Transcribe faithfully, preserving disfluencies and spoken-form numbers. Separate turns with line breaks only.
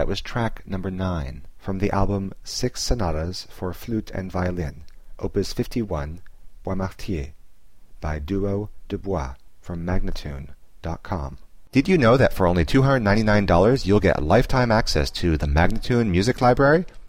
That was track number nine from the album Six Sonatas for Flute and Violin, Opus fifty-one, Bois Martier, by Duo de Bois from Magnatune dot com. Did you know that for only two hundred ninety-nine dollars you'll get lifetime access to the Magnatune Music Library?